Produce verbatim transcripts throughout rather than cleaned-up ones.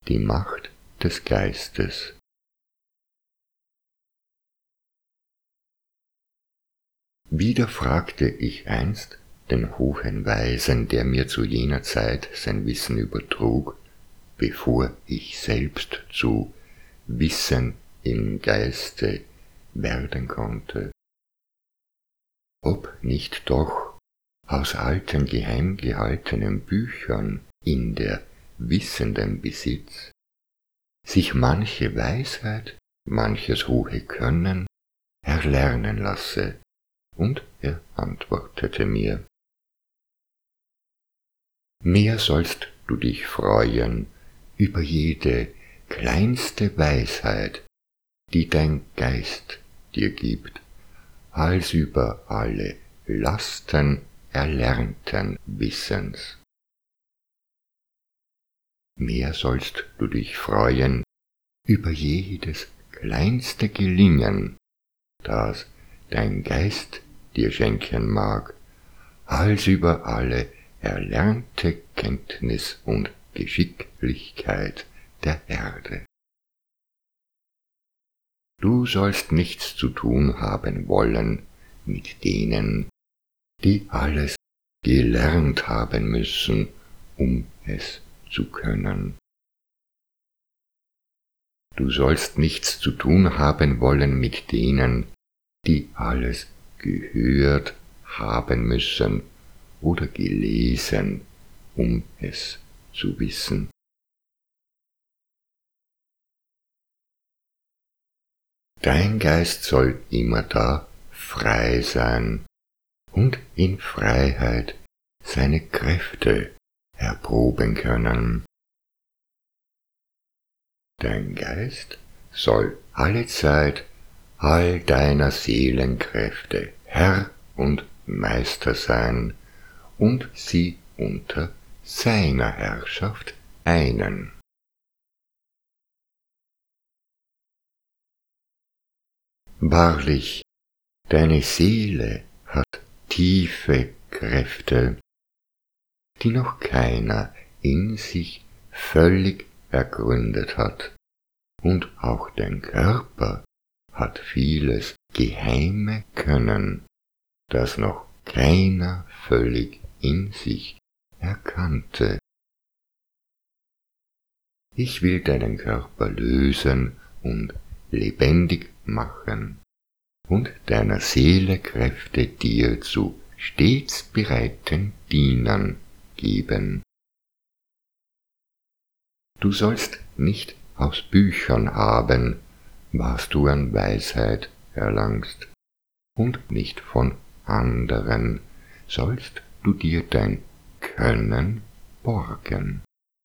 die Macht des Geistes. Wieder fragte ich einst den hohen Weisen, der mir zu jener Zeit sein Wissen übertrug, bevor ich selbst zu Wissen im Geiste werden konnte, ob nicht doch aus alten geheim gehaltenen Büchern in der wissenden Besitz sich manche Weisheit, manches hohe Können erlernen lasse, und er antwortete mir: Mehr sollst du dich freuen über jede kleinste Weisheit, die dein Geist dir gibt, als über alle Lasten erlernten Wissens. Mehr sollst du dich freuen über jedes kleinste Gelingen, das dein Geist dir schenken mag, als über alle erlernte Kenntnis und Geschicklichkeit der Erde. Du sollst nichts zu tun haben wollen mit denen, die alles gelernt haben müssen, um es zu können. Du sollst nichts zu tun haben wollen mit denen, die alles gehört haben müssen oder gelesen, um es zu wissen. Dein Geist soll immerdar frei sein und in Freiheit seine Kräfte erproben können. Dein Geist soll allezeit all deiner Seelenkräfte Herr und Meister sein und sie unter seiner Herrschaft einen. Wahrlich, deine Seele hat tiefe Kräfte, die noch keiner in sich völlig ergründet hat, und auch dein Körper hat vieles geheime Können, das noch keiner völlig in sich erkannte. Ich will deinen Körper lösen und lebendig machen und deiner Seele Kräfte dir zu stets bereiten Dienern geben. Du sollst nicht aus Büchern haben, was du an Weisheit erlangst, und nicht von anderen sollst du dir dein Können borgen.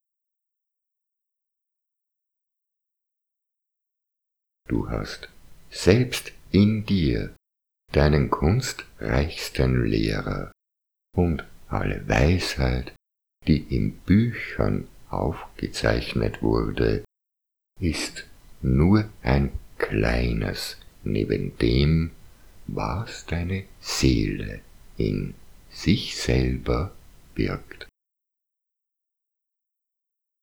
Du hast selbst in dir deinen kunstreichsten Lehrer, und alle Weisheit, die in Büchern aufgezeichnet wurde, ist nur ein kleines neben dem, was deine Seele in sich selber birgt.